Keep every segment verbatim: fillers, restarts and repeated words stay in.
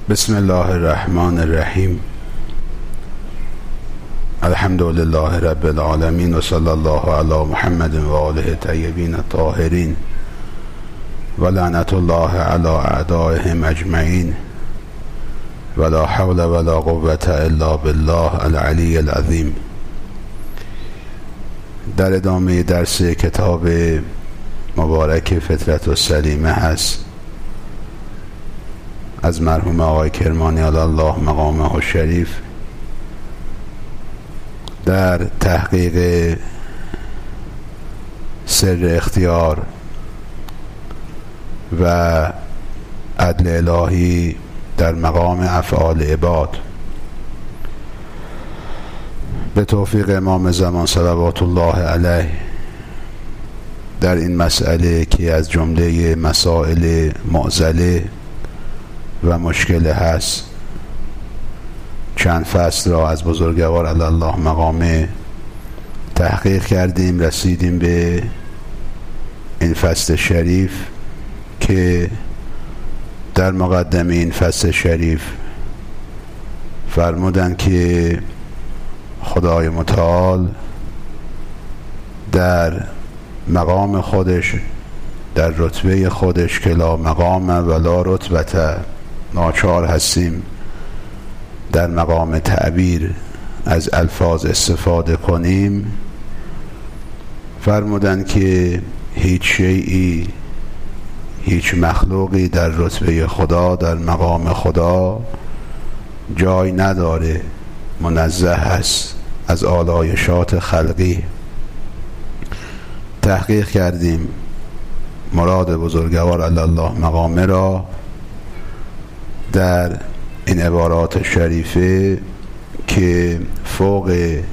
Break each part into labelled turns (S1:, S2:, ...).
S1: بسم الله الرحمن الرحیم. الحمد لله رب العالمین و صلی الله علی محمد و آله الطیبین الطاهرین و لعنت الله علی اعدائهم اجمعین و لا حول ولا قوة الا بالله العلی العظیم. در ادامه درس کتاب مبارک فطرت السلیمه هست از مرحوم آقای کرمانی علی الله مقامه الشریف در تحقیق سر اختیار و عدل الهی در مقام افعال عباد. به توفیق امام زمان صلوات الله علیه در این مسئله که از جمله مسائل معضله و مشکل هست چند فصل را از بزرگوار علی الله مقامه تحقیق کردیم، رسیدیم به این فصل شریف که در مقدمه این فصل شریف فرمودند که خدای متعال در مقام خودش، در رتبه خودش که لا مقام ولا رتبه، ناچار هستیم در مقام تعبیر از الفاظ استفاده کنیم. فرمودند که هیچ شیئی، هیچ مخلوقی در رتبه خدا، در مقام خدا جای نداره، منزه هست از آلایشات خلقی. تحقیق کردیم مراد بزرگوار علی الله مقامه را در این عبارات شریفه که فوق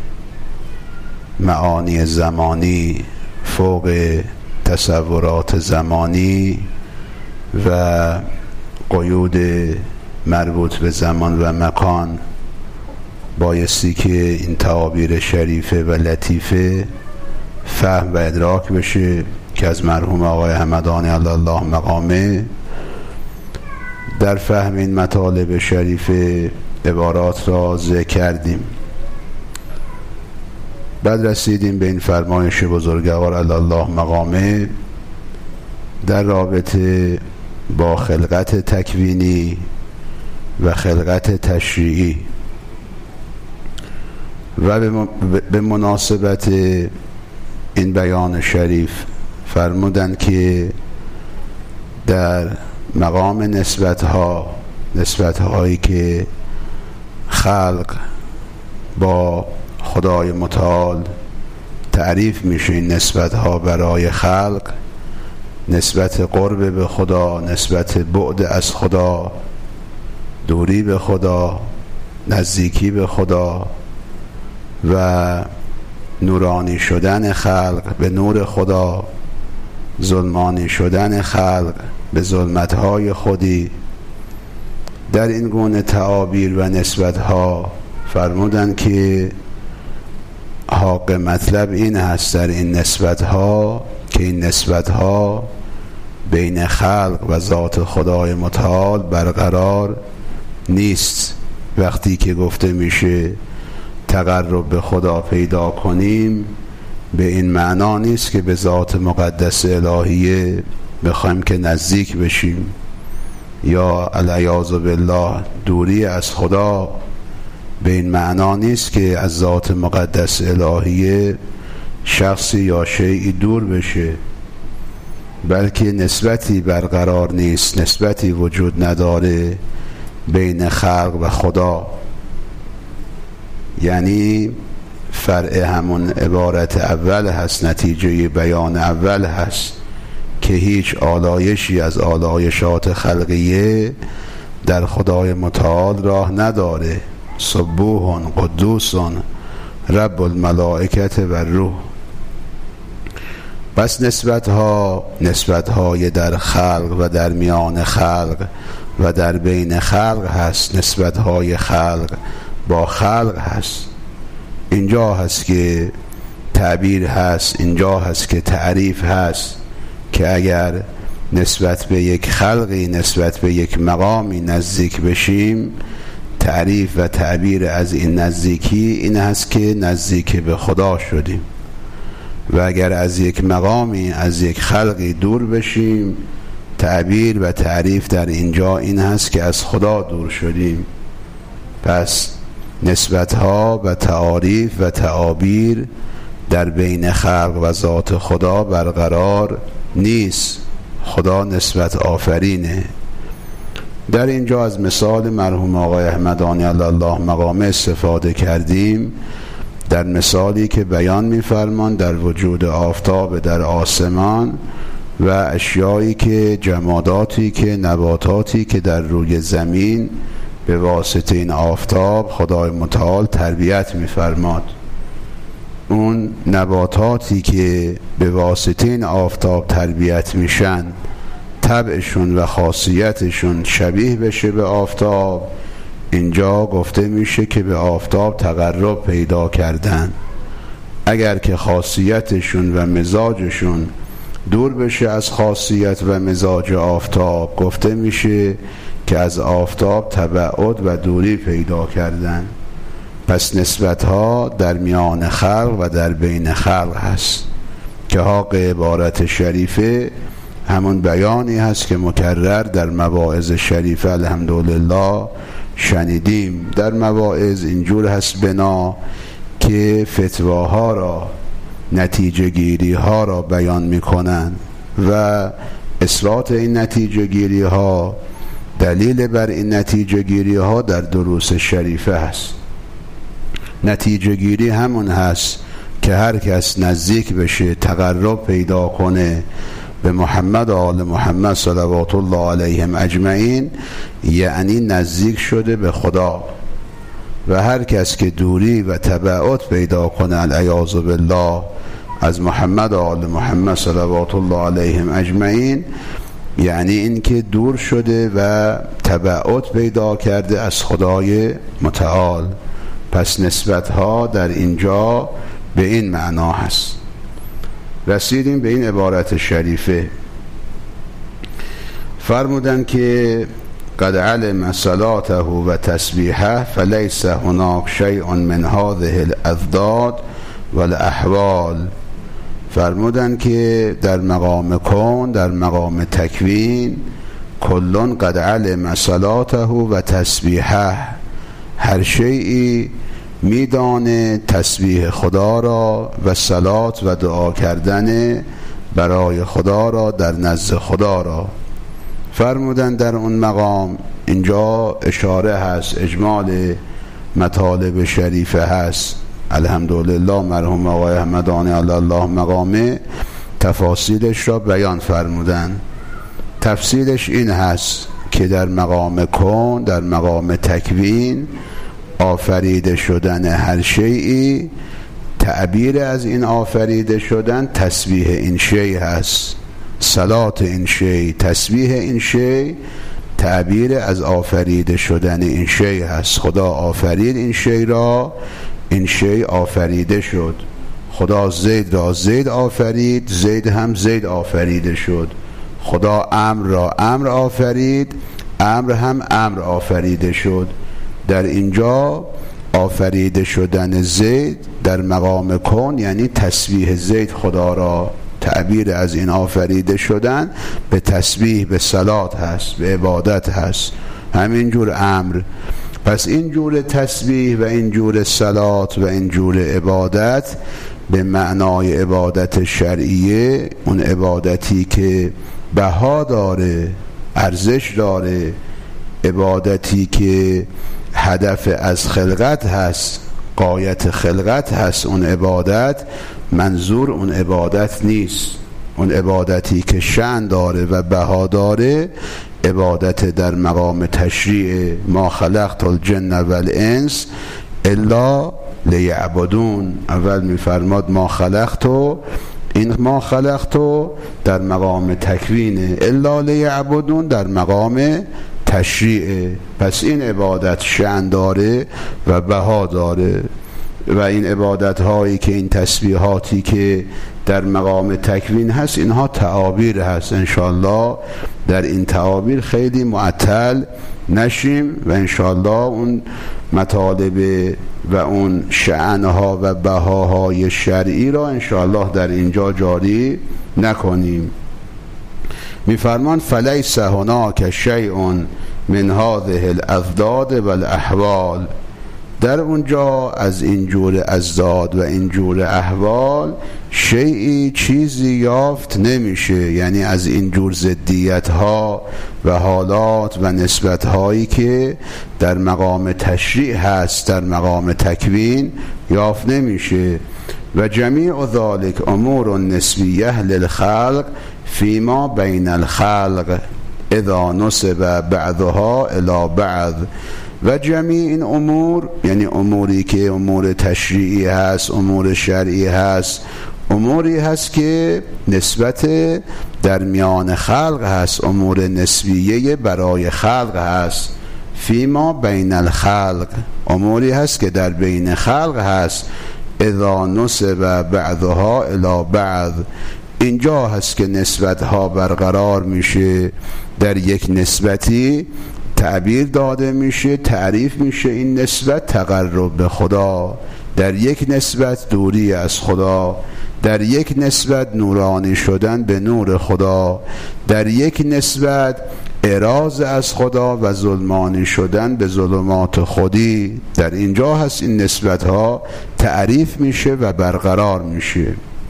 S1: معانی زمانی، فوق تصورات زمانی و قیود مربوط به زمان و مکان بایستی که این تعابیر شریفه و لطیفه فهم و ادراک بشه که از مرحوم آقای همدانی علی الله مقامه در فهم این مطالب شریف عبارات را ذکر کردیم. بعد رسیدیم به این فرمایش بزرگوار علی الله مقامه در رابطه با خلقت تکوینی و خلقت تشریعی و به مناسبت این بیان شریف فرمودند که در مقام نسبت‌ها، نسبت‌هایی که خلق با خدای متعال تعریف میشه، این نسبت‌ها برای خلق نسبت قرب به خدا، نسبت بعد از خدا، دوری به خدا، نزدیکی به خدا و نورانی شدن خلق به نور خدا، ظلمانی شدن خلق به ظلمت‌های خودی. در این گونه تعابیر و نسبت‌ها فرمودند که حق مطلب این هست در این نسبت‌ها که این نسبت‌ها بین خلق و ذات خدای متعال برقرار نیست. وقتی که گفته میشه تقرب به خدا پیدا کنیم، به این معنا نیست که به ذات مقدس الهیه بخوایم که نزدیک بشیم یا العیاذ بالله دوری از خدا. به این معنا نیست که از ذات مقدس الهیه شخصی یا شیئی دور بشه، بلکه نسبتی برقرار نیست، نسبتی وجود نداره بین خلق و خدا. یعنی فرع همون عبارت اول هست، نتیجه بیان اول هست که هیچ آلایشی از آلایشات خلقیه در خدای متعال راه نداره. سبوح قدوس رب الملائکه و روح. پس نسبت‌ها، نسبت‌های در خلق و در میان خلق و در بین خلق هست، نسبت‌های خلق با خلق هست. اینجا هست که تعبیر هست، اینجا هست که تعریف هست که اگر نسبت به یک خلقی، نسبت به یک مقامی نزدیک بشیم، تعریف و تعبیر از این نزدیکی این هست که نزدیک به خدا شدیم. و اگر از یک مقامی، از یک خلقی دور بشیم، تعبیر و تعریف در اینجا این هست که از خدا دور شدیم. پس نسبتها و تعاریف و تعابیر در بین خلق و ذات خدا برقرار نیست. خدا نسبت آفرینه. در اینجا از مثال مرحوم آقای احمدانی علی الله مقامه استفاده کردیم، در مثالی که بیان می‌فرمان در وجود آفتاب در آسمان و اشیایی که جماداتی که نباتاتی که در روی زمین به واسطه این آفتاب خدای متعال تربیت می‌فرماد. اون نباتاتی که به واسطه این آفتاب تربیت میشن، طبعشون و خاصیتشون شبیه بشه به آفتاب، اینجا گفته میشه که به آفتاب تقرب پیدا کردن. اگر که خاصیتشون و مزاجشون دور بشه از خاصیت و مزاج آفتاب، گفته میشه که از آفتاب تبعد و دوری پیدا کردن. پس نسبتها در میان خلق و در بین خلق هست که حق عبارت شریفه همون بیانی هست که مکرر در مواعظ شریفه الحمدلله شنیدیم. در مواعظ اینجور هست بنا که فتواها را، نتیجه گیری ها را بیان میکنن و اثبات این نتیجه گیری ها، دلیل بر این نتیجه گیری ها در دروس شریفه هست. نتیجه گیری همون هست که هر کس نزدیک بشه، تقرب پیدا کنه به محمد و آل محمد صلوات الله علیهم اجمعین، یعنی نزدیک شده به خدا. و هر کس که دوری و تبعد پیدا کنه العیاذ بالله از محمد و آل محمد صلوات الله علیهم اجمعین، یعنی این که دور شده و تبعد پیدا کرده از خدای متعال. پس نسبتها در اینجا به این معنا هست. رسیدیم به این عبارت شریفه. فرمودن که قد علم صلاته و تسبیحه فلیس هناک شیء من هذه الاضداد والاحوال. فرمودن که در مقام کون، در مقام تکوین، کلون قد علم صلاته و تسبیحه، هر شیئی میدانه تسبیح خدا را و صلات و دعا کردن برای خدا را در نزد خدا را. فرمودن در اون مقام، اینجا اشاره هست، اجمال مطالب شریفه هست. الحمدلله مرحوم آقای احمدانی علی الله مقامه تفاصیلش را بیان فرمودن. تفصیلش این هست که در مقام کون، در مقام تکوین، آفریده شدن هر شیئی، تعبیر از این آفریده شدن تسبیح این شیء هست. صلات این شیء، تسبیح این شیء، تعبیر از آفریده شدن این شیء هست. خدا آفرید این شیء را، این شیء آفریده شد. خدا زید را زید آفرید، زید هم زید آفریده شد. خدا امر را امر آفرید، امر هم امر آفریده شد. در اینجا آفریده شدن زید در مقام کن یعنی تسبیح زید خدا را، تعبیر از این آفریده شدن به تسبیح، به صلات هست، به عبادت هست. همینجور امر. پس اینجور تسبیح و اینجور صلات و اینجور عبادت به معنای عبادت شرعیه، اون عبادتی که بها داره، ارزش داره، عبادتی که هدف از خلقت هست، غایت خلقت هست، اون عبادت منظور اون عبادت نیست. اون عبادتی که شأن داره و بها داره، عبادت در مقام تشریع ما خلقت الجن والانس الا لیعبدون. اول میفرماد ما خلقتو، این ما خلقتو در مقام تکوینه، الا لیعبدون در مقام تشریعه. پس این عبادت شأن داره و بها داره. و این عبادت هایی که این تسبیحاتی که در مقام تکوین هست اینها تعابیر هست. انشاءالله در این تعابیر خیلی معطل نشیم و انشاءالله اون مطالب و اون شأنها و بهاهای شرعی را انشاءالله در اینجا جاری نکنیم. میفرمان فلیس هناک شیء من هذه الاضداد و الاحوال، در اونجا از اینجور اضداد و اینجور احوال شیئی چیزی یافت نمیشه، یعنی از اینجور ضدیت ها و حالات و نسبت هایی که در مقام تشریع هست در مقام تکوین یافت نمیشه. و جمیع ذلك امور نسبیه للخلق فیما بین الخلق اذا نسب بعضها الى بعض، و جمیع این امور یعنی اموری که امور تشریعی هست، امور شرعی هست، اموری هست که نسبت در میان خلق هست، امور نسبیه برای خلق هست. فیما بین الخلق اموری هست که در بین خلق هست. اذا نسب بعضها الی بعض اینجا هست که نسبت ها برقرار میشه، در یک نسبتی تعبیر داده میشه، تعریف میشه این نسبت تقرب به خدا، در یک نسبت دوری از خدا، در یک نسبت نورانی شدن به نور خدا، در یک نسبت اعراض از خدا و ظلمانی شدن به ظلمات خودی. در اینجا هست این نسبت ها تعریف میشه و برقرار میشه.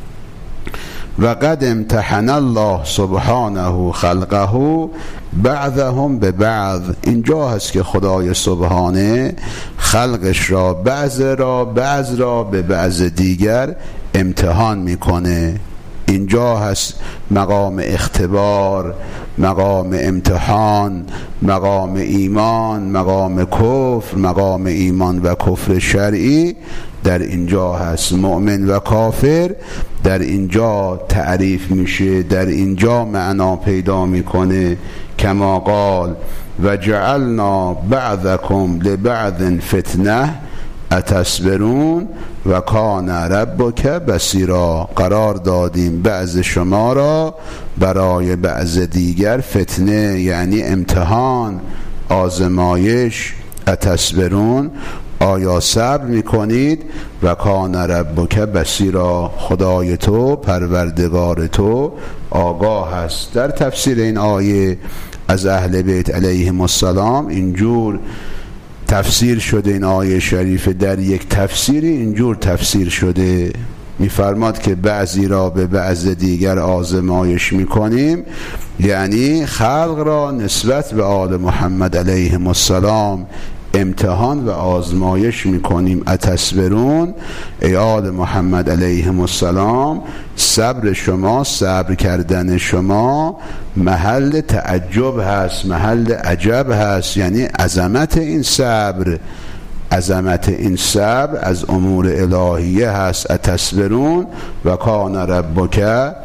S1: و قد امتحن الله سبحانه خلقه بعضهم به بعض، اینجا هست که خدای سبحانه خلقش را بعض را بعض را به بعض دیگر امتحان میکنه. اینجا هست مقام اختبار، مقام امتحان، مقام ایمان، مقام کفر، مقام ایمان و کفر شرعی در اینجا هست. مؤمن و کافر در اینجا تعریف میشه، در اینجا معنا پیدا میکنه. کما قال و جعلنا بعضکم لبعض فتنه اتصبرون و کان ربک بصیرا، قرار دادیم بعض شما را برای بعض دیگر فتنه یعنی امتحان، آزمایش. اتصبرون آیا صبر میکنید؟ و کان ربک بصیرا، خدای تو پروردگار تو آگاه است. در تفسیر این آیه از اهل بیت علیهم السلام اینجور تفسیر شده، این آیه شریف در یک تفسیری اینجور تفسیر شده، میفرماد که بعضی را به بعض دیگر آزمایش میکنیم، یعنی خلق را نسبت به آل محمد علیهم السلام امتحان و آزمایش میکنیم. اتصبرون ای آل محمد علیهم السلام، صبر شما، صبر کردن شما محل تعجب هست، محل عجب هست، یعنی عظمت این صبر، عظمت این صبر از امور الهیه هست. اتصبرون و کان ربک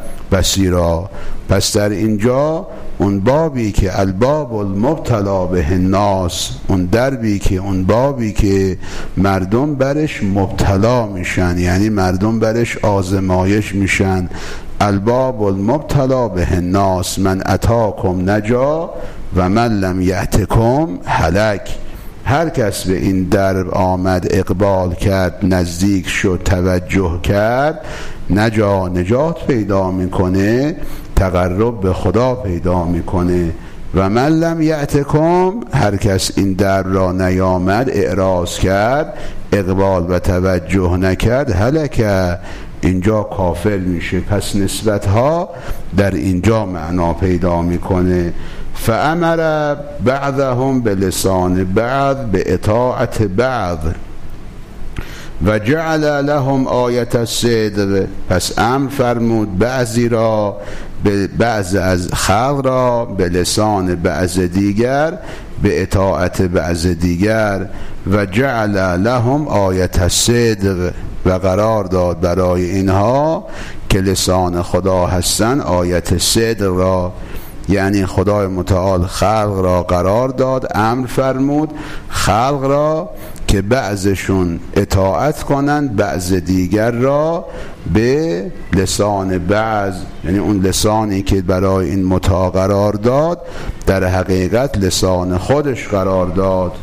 S1: بصیرا. پس در اینجا اون بابی که الباب المبتلا به الناس، اون دربی که اون بابی که مردم برش مبتلا میشن، یعنی مردم برش آزمایش میشن. الباب المبتلا به الناس من اتاکم نجا و من لم یأتکم هلک، هر کس به این درب آمد، اقبال کرد، نزدیک شد، توجه کرد، نجا، نجات پیدا میکنه، تقرب به خدا پیدا میکنه. و من لم یأتکم، هر کس این در را نیامد، اعراض کرد، اقبال و توجه نکرد، هلکه، اینجا کافر میشه. پس نسبت ها در اینجا معنا پیدا میکنه. فامر بعضهم بلسان بعض به اطاعت بعض و جعل لهم آیت الصدق، پس امر فرمود بعضی را، به بعض از خلق را به لسان بعض دیگر به اطاعت بعض دیگر. و جعل لهم آیت الصدق، و قرار داد برای اینها که لسان خدا هستن آیت صدق را، یعنی خدای متعال خلق را قرار داد، امر فرمود خلق را که بعضشون اطاعت کنند بعض دیگر را به لسان بعض، یعنی اون لسانی که برای این مطاع قرار داد در حقیقت لسان خودش قرار داد،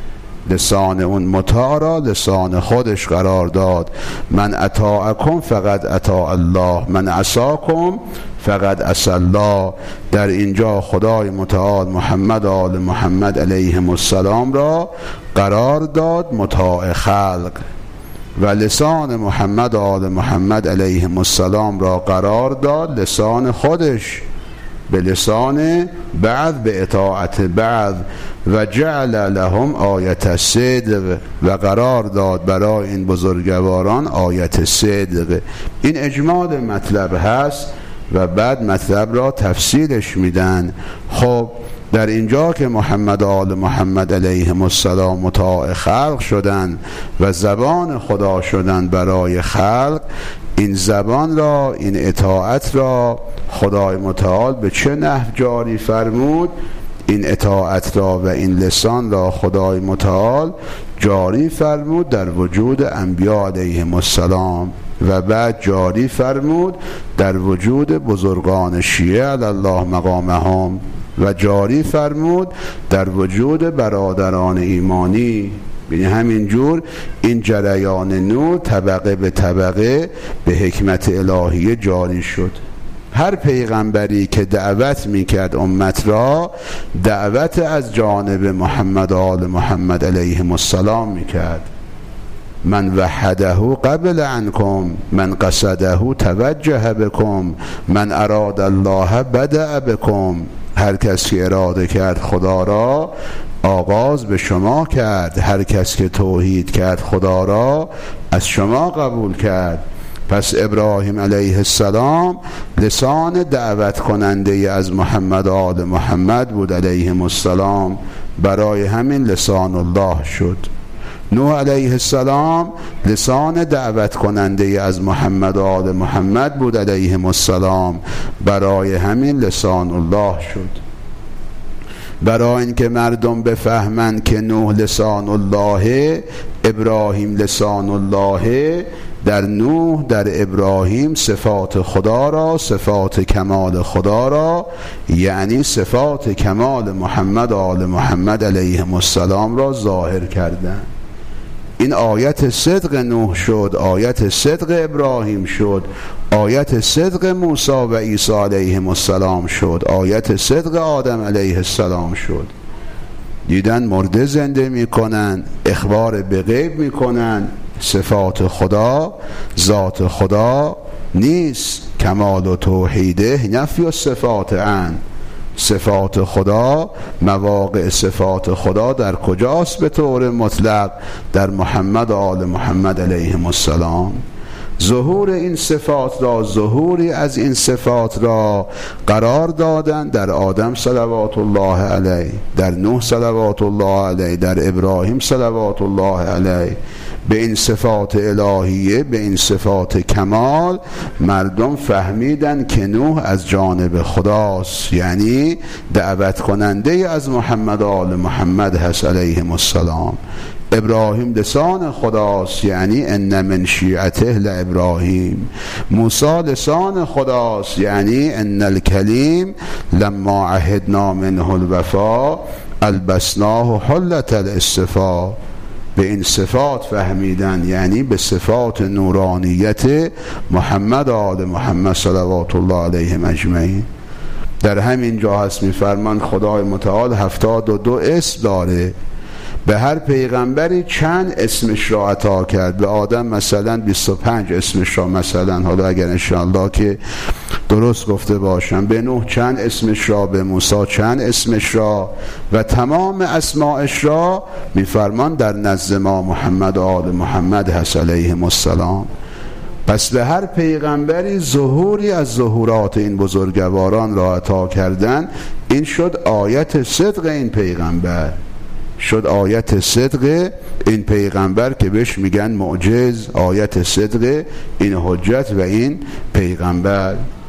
S1: لسان اون مطاع را لسان خودش قرار داد. من اطاعکم فقد اطاع الله، من عصاکم فقد عصی الله. در اینجا خدای متعال محمد آل محمد علیهم السلام را قرار داد مطاع خلق و لسان محمد آل محمد علیهم السلام را قرار داد لسان خودش به لسان بعض به اطاعت بعض. و جعل لهم آیت صدق، و قرار داد برای این بزرگواران آیت صدق. این اجمال مطلب هست و بعد مطلب را تفصیلش میدن. خب در اینجا که محمد آل محمد علیهم السلام مطاع خلق شدن و زبان خدا شدن برای خلق، این زبان را، این اطاعت را خدای متعال به چه نحو جاری فرمود؟ این اطاعت را و این لسان را خدای متعال جاری فرمود در وجود انبیاء علیهم السلام و بعد جاری فرمود در وجود بزرگان شیعه علی الله مقامهم و جاری فرمود در وجود برادران ایمانی. یعنی همینجور این جریان نور طبقه به طبقه به حکمت الهیه جاری شد. هر پیغمبری که دعوت میکرد امت را، دعوت از جانب محمد آل محمد علیهم السلام میکرد. من وحده قبل عنکم، من قصده توجه بکم، من اراد الله بدأ بکم. هر کس که اراده کرد خدا را آغاز به شما کرد، هر کس که توحید کرد خدا را از شما قبول کرد. پس ابراهیم علیه السلام لسان دعوت کننده از محمد آل محمد بود علیهم السلام، برای همین لسان الله شد. نوح علیه السلام لسان دعوت کننده از محمد آل محمد بود علیهم السلام، برای همین لسان الله شد. برای اینکه مردم بفهمند که نوح لسان الله، ابراهیم لسان الله، در نوح در ابراهیم صفات خدا را، صفات کمال خدا را، یعنی صفات کمال محمد آل محمد علیهم السلام را ظاهر کردند. این آیت صدق نوح شد، آیت صدق ابراهیم شد، آیت صدق موسی و عیسی علیهم السلام شد، آیت صدق آدم علیه السلام شد. دیدن مرده زنده میکنن، اخبار به غیب میکنن. صفات خدا ذات خدا نیست، کمال و توحیده نفی و صفات عن. صفات خدا، مواقع صفات خدا در کجاست به طور مطلق؟ در محمد آل محمد علیهم السلام. ظهور این صفات را، ظهوری از این صفات را قرار دادن در آدم صلوات الله علیه، در نوح صلوات الله علیه، در ابراهیم صلوات الله علیه. به این صفات الهیه، به این صفات کمال مردم فهمیدن که نوح از جانب خداست، یعنی دعوت کننده از محمد آل محمد هست علیهم السلام. ابراهیم لسان خداست، یعنی ان من شیعته لابراهیم. موسی لسان خداست، یعنی ان الکلیم لما عهدنا منه الوفا البسناه حلة الاصطفا. به این صفات فهمیدن، یعنی به صفات نورانیت محمد آل محمد صلوات الله علیهم اجمعین. در همین جا هست میفرمان خدای متعال هفتاد و دو اسم داره، به هر پیغمبری چند اسمش را عطا کرد. به آدم مثلا بیست و پنج اسمش را، مثلا حالا اگر انشاءالله که درست گفته باشم، به نوح چند اسمش را، به موسی چند اسمش را، و تمام اسماءش را میفرمان در نزد ما محمد آل محمد هست علیهم السلام. پس به هر پیغمبری ظهوری از ظهورات این بزرگواران را عطا کردن. این شد آیت صدق این پیغمبر، شد آیت صدق این پیغمبر که بهش میگن معجز، آیت صدق این حجت و این پیغمبر.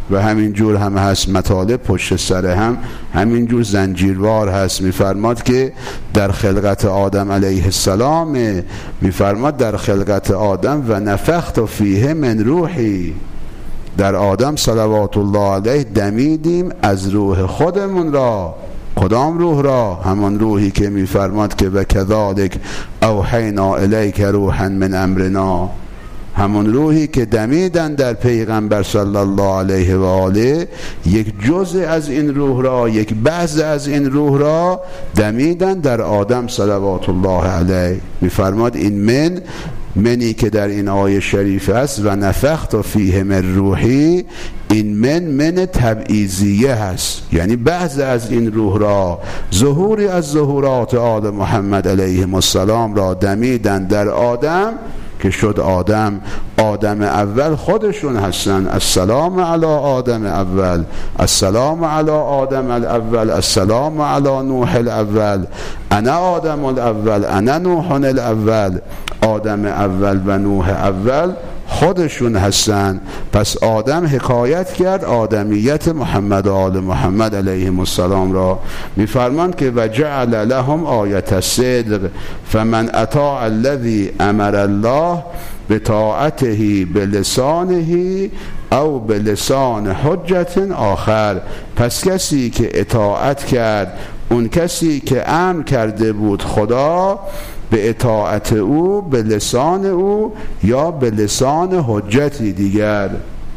S1: و همین جور هم هست مطالب پشت سر هم همین جور زنجیروار هست. میفرماد که در خلقت آدم علیه السلام، میفرماد در خلقت آدم و نفخت فیه من روحی، در آدم صلوات الله علیه دمیدیم از روح خودمون را. کدام روح را؟ همان روحی که میفرماد که و کذالک اوحینا الیک روحا من امرنا، همون روحی که دمیدن در پیغمبر صلی الله علیه و آله، یک جزء از این روح را، یک بعض از این روح را دمیدن در آدم صلوات الله علیه. میفرماد این من منی که در این آیه شریف است و نفخت فیه من روحی، این من من تبعیضیه هست، یعنی بعض از این روح را، ظهوری از ظهورات آل محمد علیه السلام را دمیدن در آدم که شد آدم. آدم اول خودشون هستن. السلام علی آدم اول، السلام علی آدم الاول، السلام علی نوح الاول، انا آدم الاول، انا نوح الاول. آدم اول و نوح اول خودشون هستن. پس آدم حکایت کرد آدمیت محمد و آل محمد علیهم السلام را. میفرمان که و جعل لهم آیت الصدق فمن اطاع الذی امر الله بطاعته بلسانه او بلسان حجت آخر. پس کسی که اطاعت کرد، اون کسی که امر کرده بود خدا به اطاعت او، به لسان او یا به لسان حجتی دیگر.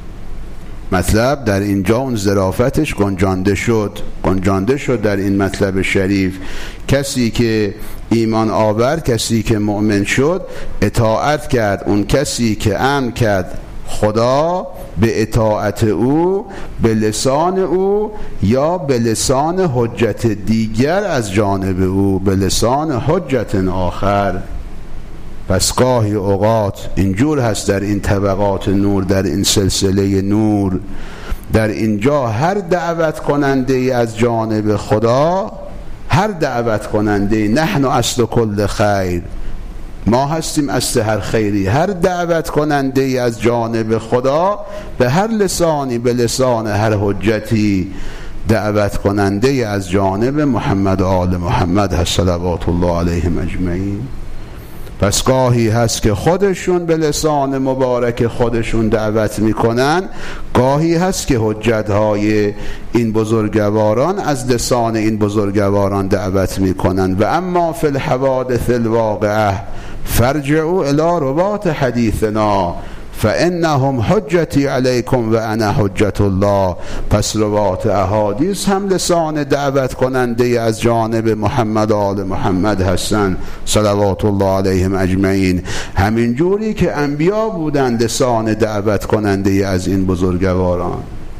S1: مطلب در اینجا اون ظرافتش گنجانده شد گنجانده شد در این مطلب شریف. کسی که ایمان آور، کسی که مؤمن شد، اطاعت کرد اون کسی که امر کرد خدا به اطاعت او، به لسان او یا به لسان حجت دیگر از جانب او، به لسان حجت آخر. پس گاهی اوقات اینجور هست در این طبقات نور، در این سلسله نور، در اینجا هر دعوت کننده از جانب خدا، هر دعوت کننده، نحن اصل کل خیر، ما هستیم اصل هر خیری، هر دعوت کننده از جانب خدا به هر لسانی، به لسان هر حجتی، دعوت کننده از جانب محمد و آل محمد هست صلوات الله علیهم اجمعین. پس گاهی هست که خودشون به لسان مبارک خودشون دعوت میکنن، گاهی هست که حجتهای این بزرگواران از لسان این بزرگواران دعوت میکنن. و اما فی الحوادث الواقعه فرجعوا الی رباط حدیثنا فانهم حجتی علیکم و انا حجت الله. پس روات احادیث هم لسان دعوت کننده از جانب محمد و آل محمد هستند صلوات الله علیهم اجمعین. همین جوری که انبیا بودند لسان دعوت کننده از این بزرگواران.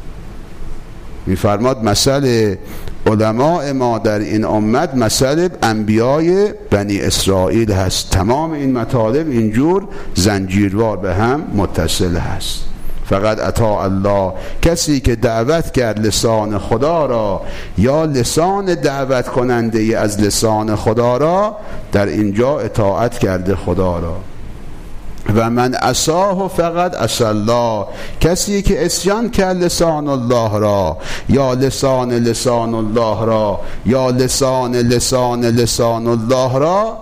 S1: میفرماد مثل علماء ما در این امت مثل انبیای بنی اسرائیل هست. تمام این مطالب اینجور زنجیروار به هم متصل هست. فقط اطاع الله، کسی که دعوت کرد لسان خدا را یا لسان دعوت کننده از لسان خدا را، در اینجا اطاعت کرده خدا را. و من عصاه فقط عصی الله، کسی که عصیان کرد لسان الله را یا لسان لسان الله را یا لسان لسان لسان الله را،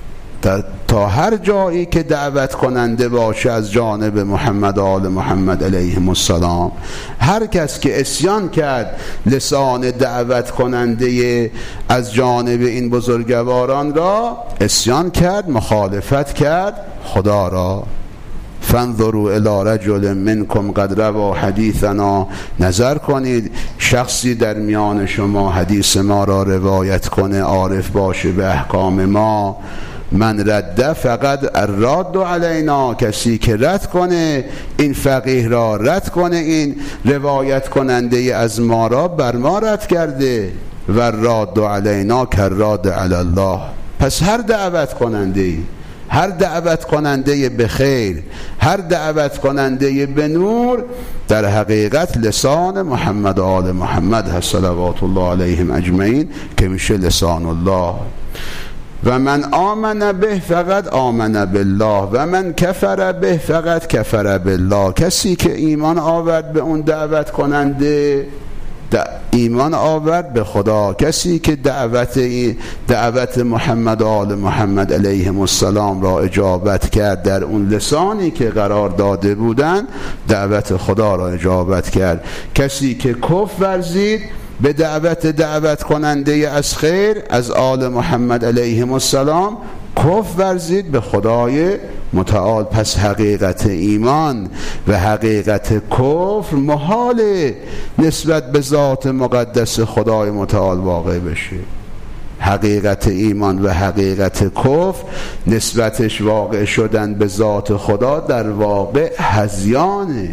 S1: تا هر جایی که دعوت کننده باشه از جانب محمد و آل محمد علیهم السلام، هر کس که عصیان کرد لسان دعوت کننده از جانب این بزرگواران را، عصیان کرد، مخالفت کرد خدا را. فانظروا الی رجل منکم قد روا حدیثنا، نظر کنید شخصی در میان شما حدیث ما را روایت کنه، عارف باشه به احکام ما. من رد فقط الراد علینا، کسی که رد کنه این فقیه را، رد کنه این روایت کننده از ما را، بر ما رد کرده. و الراد علینا کراد علی الله. پس هر دعوت کننده، هر دعوت کننده به خیر، هر دعوت کننده به نور، در حقیقت لسان محمد و آل محمد هست صلوات الله علیهم اجمعین، که میشه لسان الله. و من آمن به فقط آمن بالله و من کفر به فقط کفر بالله. کسی که ایمان آورد به اون دعوت کننده ایمان آورد به خدا، کسی که دعوت دعوت محمد و آل محمد علیهم السلام را اجابت کرد در اون لسانی که قرار داده بودن، دعوت خدا را اجابت کرد. کسی که کفر ورزید به دعوت دعوت کننده از خیر از آل محمد علیهم السلام، کفر ورزید به خدای متعال. پس حقیقت ایمان و حقیقت کفر محاله نسبت به ذات مقدس خدای متعال واقع بشه. حقیقت ایمان و حقیقت کفر نسبتش واقع شدن به ذات خدا در واقع هذیانه.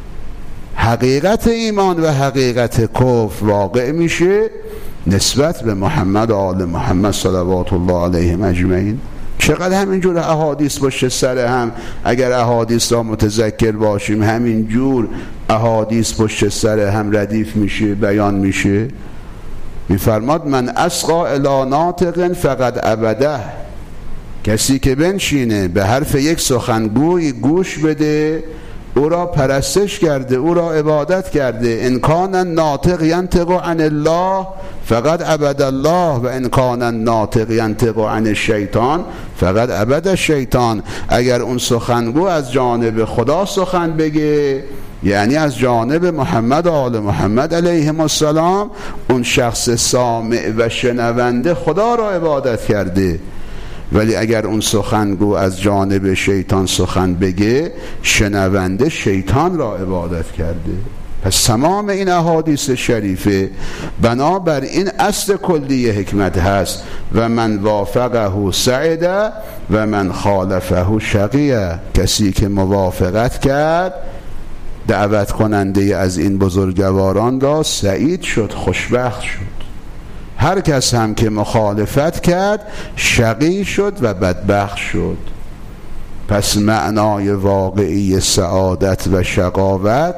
S1: حقیقت ایمان و حقیقت کفر واقع میشه نسبت به محمد و آل محمد صلوات الله علیهم اجمعین. چقدر همینجور احادیث باشه سر هم، اگر احادیث را متذکر باشیم همینجور احادیث پشت سر هم ردیف میشه، بیان میشه. میفرماد من اسقا الی ناطق فقد عبده، کسی که بنشینه به حرف یک سخنگوی گوش بده او را پرستش کرده، او را عبادت کرده. ان کان الناطق ینطق عن الله فقد عبد الله و ان کان الناطق ینطق عن الشیطان فقد عبد الشیطان. اگر اون سخنگو از جانب خدا سخن بگه، یعنی از جانب محمد و آل محمد علیهم السلام، اون شخص سامع و شنونده خدا را عبادت کرده. ولی اگر اون سخنگو از جانب شیطان سخن بگه، شنونده شیطان را عبادت کرده. پس تمام این احادیث شریفه بنابر این اصل کلی حکمت هست و من وافقه سعده و من خالفه شقیه. کسی که موافقت کرد دعوت کننده از این بزرگواران را سعید شد، خوشبخت شد. هر کس هم که مخالفت کرد شقی شد و بدبخت شد. پس معنای واقعی سعادت و شقاوت،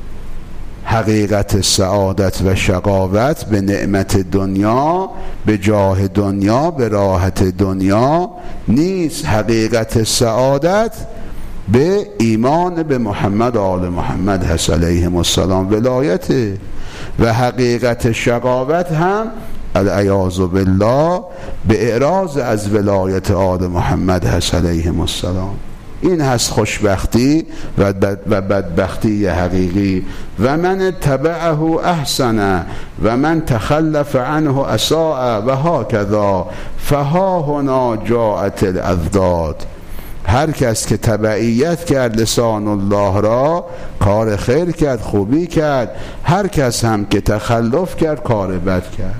S1: حقیقت سعادت و شقاوت به نعمت دنیا، به جاه دنیا، به راحت دنیا نیست. حقیقت سعادت به ایمان به محمد و آل محمد هست علیهم السلام، ولایته. و حقیقت شقاوت هم العیاذ بالله به اعراض از ولایت آل محمد هست علیهم السلام. این هست خوشبختی و بدبختی حقیقی. و من تبعه احسن و من تخلف عنه اساء و هکذا فها هنا جاءت الاضداد. هر کس که تبعیت کرد لسان الله را، کار خیر کرد، خوبی کرد. هر کس هم که تخلف کرد، کار بد کرد.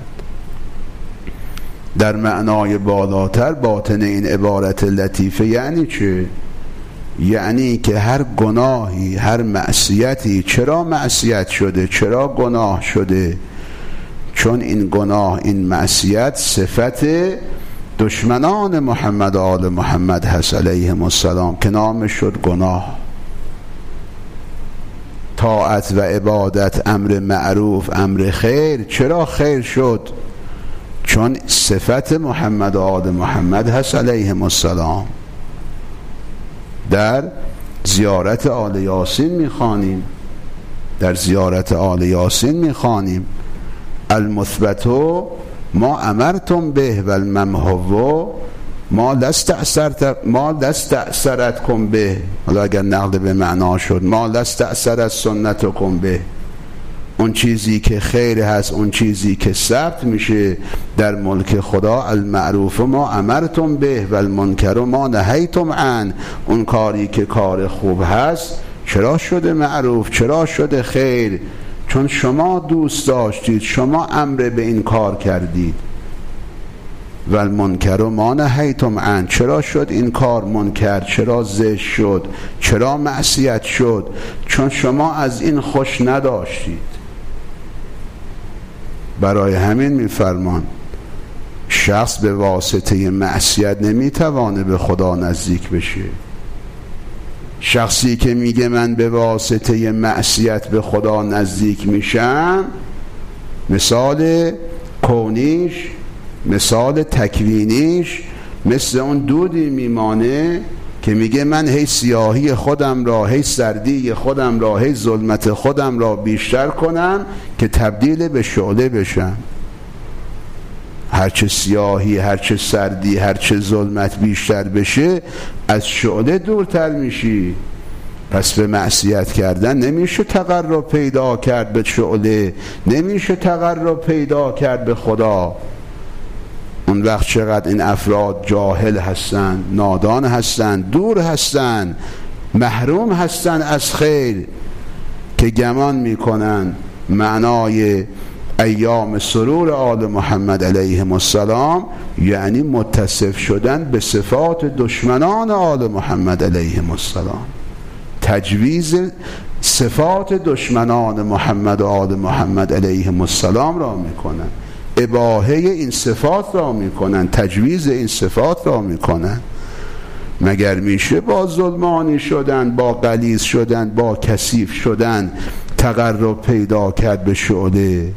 S1: در معنای بالاتر باطن این عبارت لطیفه یعنی چه؟ یعنی که هر گناهی، هر معصیتی، چرا معصیت شده، چرا گناه شده؟ چون این گناه، این معصیت صفت دشمنان محمد و آل محمد هست علیهم السلام که نامش شد گناه. طاعت و عبادت، امر معروف، امر خیر، چرا خیر شد؟ چون صفت محمد و آل محمد هست علیهم السلام. در زیارت آل یاسین میخوانیم، در زیارت آل یاسین میخوانیم المثبتو ما امرتم به و الممحو ما لست اثرت ما لست اثرتکم به. حالا اگر نقل به معنا شد ما لست اثرت سنتکم به، اون چیزی که خیر هست، اون چیزی که ثبت میشه در ملک خدا، المعروف ما امرتم به و المنکر ما نهیتم عن. اون کاری که کار خوب هست چرا شده معروف، چرا شده خیر؟ چون شما دوست داشتید، شما امر به این کار کردید. و المنکر ما نهیتم عن، چرا شد این کار منکر، چرا زشت شد، چرا معصیت شد؟ چون شما از این خوش نداشتید. برای همین میفرمان شخص به واسطه معصیت نمیتوانه به خدا نزدیک بشه. شخصی که میگه من به واسطه معصیت به خدا نزدیک میشم، مثال کونیش، مثال تکوینیش مثل اون دودی میمانه که میگه من هی سیاهی خودم را، هی سردی خودم را، هی ظلمت خودم را بیشتر کنم که تبدیل به شعله بشم. هرچه سیاهی، هرچه سردی، هرچه ظلمت بیشتر بشه از شعله دورتر میشی. پس به معصیت کردن نمیشه تقرب پیدا کرد به شعله، نمیشه تقرب پیدا کرد به خدا. اون وقت چقدر این افراد جاهل هستن، نادان هستن، دور هستن، محروم هستن از خیر، که گمان میکنن معنای ایام سرور آل محمد علیهم السلام یعنی متصف شدن به صفات دشمنان آل محمد علیهم السلام، تجویز صفات دشمنان محمد و آل محمد علیهم السلام را میکنن، اباحه این صفات را میکنن، تجویز این صفات را میکنن. مگر میشه با ظلمانی شدن، با غلیظ شدن، با کثیف شدن تقرب پیدا کرد به شعله؟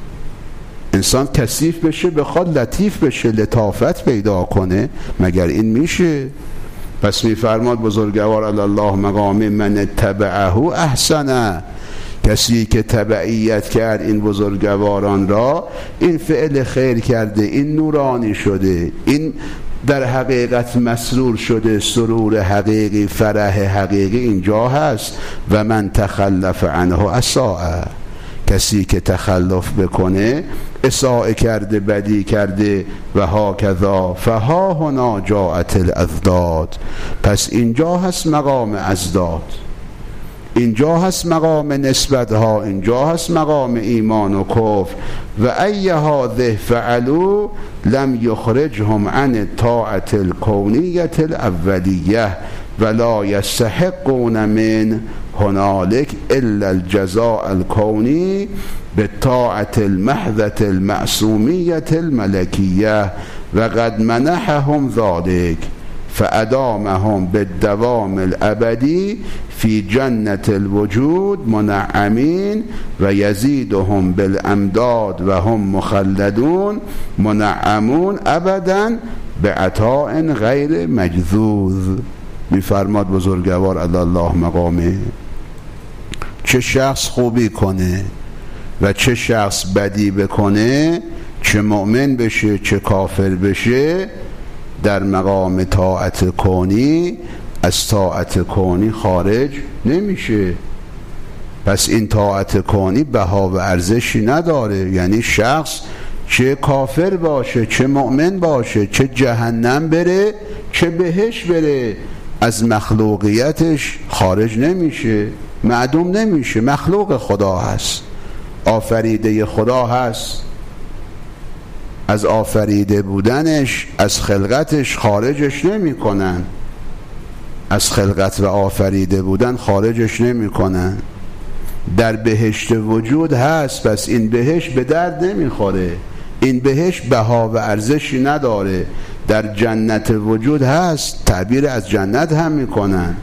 S1: انسان کثیف بشه بخواد لطیف بشه، لطافت پیدا کنه، مگر این میشه؟ پس میفرماد بزرگوار الله مقام من اتبعه احسنه، کسی که تبعیت کرد این بزرگواران را، این فعل خیر کرده، این نورانی شده، این در حقیقت مسرور شده، سرور حقیقی، فرح حقیقی اینجا هست. و من تخلف عنه اساء، کسی که تخلف بکنه اساء کرده، بدی کرده. و هاکذا فها هنا جاءت الاضداد، پس اینجا هست مقام ازداد، اینجا هست مقام نسبت ها، اینجا هست مقام ایمان و کفر. و ای هذه فعلوا لم یخرجهم عن الطاعة الکونیة الاولیه ولا یستحقون من هنالک الا الجزاء الکونی بالطاعة المحضة المعصومیة الملکیه و قد منحهم ذلك فادامهم بالدوام الابدی فی جنت الوجود منعمین و یزیدهم بالامداد و هم مخلدون منعمون ابدا بعطاء غیر مجذوذ. میفرماد بزرگوار الله مقامه چه شخص خوبی کنه و چه شخص بدی بکنه، چه مؤمن بشه چه کافر بشه، در مقام طاعت کونی از طاعت کونی خارج نمیشه. پس این طاعت کونی بها و ارزشی نداره، یعنی شخص چه کافر باشه چه مؤمن باشه، چه جهنم بره چه بهش بره، از مخلوقیتش خارج نمیشه، معدوم نمیشه. مخلوق خدا هست، آفریده خدا هست، از آفریده بودنش، از خلقتش خارجش نمی کنن، از خلقت و آفریده بودن خارجش نمی کنن. در بهشت وجود هست، پس این بهشت به درد نمی خوره، این بهشت بها و ارزشی نداره. در جنت وجود هست، تعبیر از جنت هم می کنن.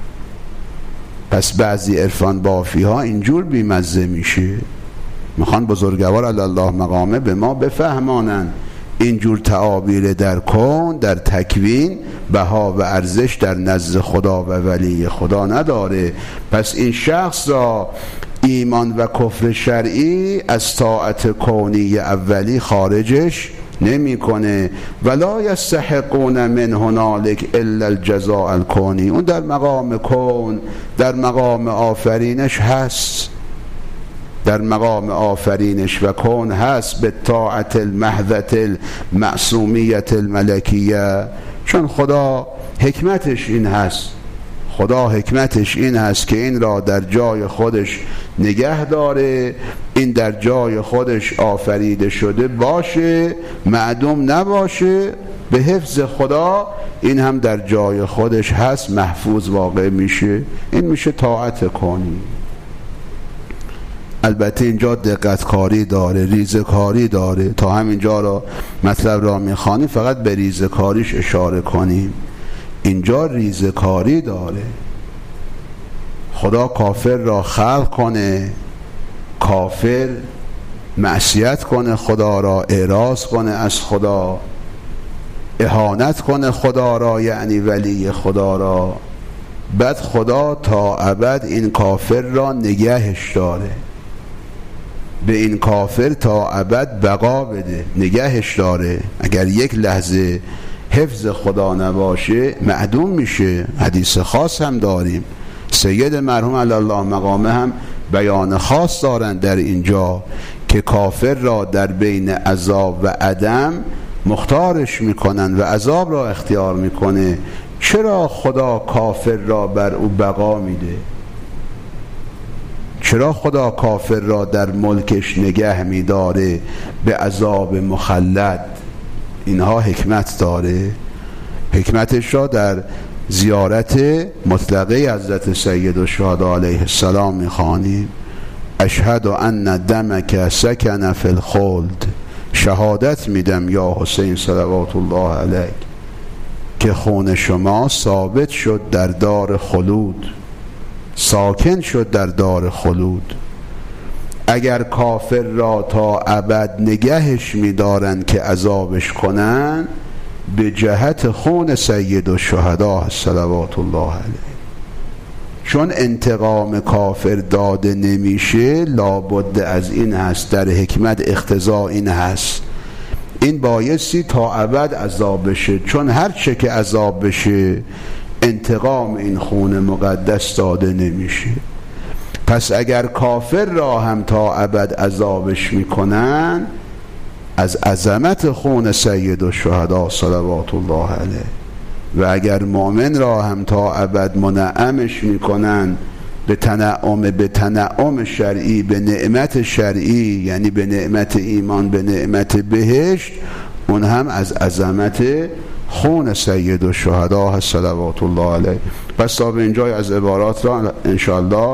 S1: پس بعضی عرفان بافی ها اینجور بیمزه میشه، میخوان بزرگوار الله مقامه به ما بفهمانن اینجور تعابیر در کون، در تکوین بها و ارزش در نزد خدا و ولی خدا نداره. پس این شخص را ایمان و کفر شرعی از طاعت کونی اولی خارجش نمی کنه. ولا یستحقون من هنالک الا الجزاء الکونی، اون در مقام کون، در مقام آفرینش هست، در مقام آفرینش و کون هست به طاعت المحضة المعصومیة الملکیه. چون خدا حکمتش این هست، خدا حکمتش این هست که این را در جای خودش نگه داره، این در جای خودش آفریده شده باشه، معدوم نباشه، به حفظ خدا این هم در جای خودش هست، محفوظ واقع میشه. این میشه طاعت کنی. البته اینجا دقت کاری داره، ریزه کاری داره. تا همینجا را مطلب را میخوانیم فقط به ریزه کاریش اشاره کنیم. اینجا ریزه کاری داره. خدا کافر را خلق کنه، کافر معصیت کنه، خدا را اعراض کنه از خدا، اهانت کنه خدا را، یعنی ولی خدا را، بعد خدا تا ابد این کافر را نگهش داره، به این کافر تا ابد بقا بده، نگهش داره. اگر یک لحظه حفظ خدا نباشه معدوم میشه. حدیث خاص هم داریم، سید مرحوم علی الله مقامه هم بیان خاص دارند در اینجا که کافر را در بین عذاب و عدم مختارش میکنن و عذاب را اختیار میکنه. چرا خدا کافر را بر او بقا میده؟ چرا خدا کافر را در ملکش نگه میداره به عذاب مخلد؟ اینها حکمت داره. حکمتش را در زیارت مطلقه حضرت سید الشهدا علیه السلام میخوانیم. اشهد ان دمک سکن فی الخلد، شهادت میدم یا حسین صلوات الله علیک که خون شما ثابت شد در دار خلود، ساکن شد در دار خلود. اگر کافر را تا ابد نگهش می‌دارند که عذابش کنن، به جهت خون سید الشهدا صلوات الله علیه. چون انتقام کافر داده نمیشه، لابد از این هست، در حکمت اقتضا این هست، این بایستی تا ابد عذاب بشه. چون هر چه که عذاب بشه انتقام این خون مقدس داده نمیشه. پس اگر کافر را هم تا ابد عذابش میکنن، از عظمت خون سید الشهدا صلوات الله علیه، و اگر مؤمن را هم تا ابد منعمش میکنن به تنعم به تنعم شرعی، به نعمت شرعی، یعنی به نعمت ایمان، به نعمت بهشت، اون هم از عظمت خون سید الشهدا صلوات الله علیه. پس تا به اینجای از عبارات را انشاءالله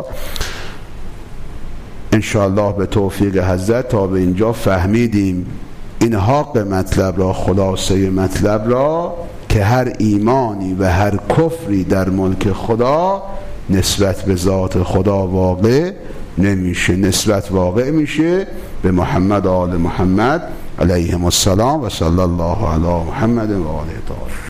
S1: انشاءالله به توفیق حضرت تا به اینجا فهمیدیم این حق مطلب را، خلاصه مطلب را، که هر ایمانی و هر کفری در ملک خدا نسبت به ذات خدا واقع نمیشه، نسبت واقع میشه به محمد و آل محمد علیهم السلام و صلی الله علی محمد و آله طاهرین.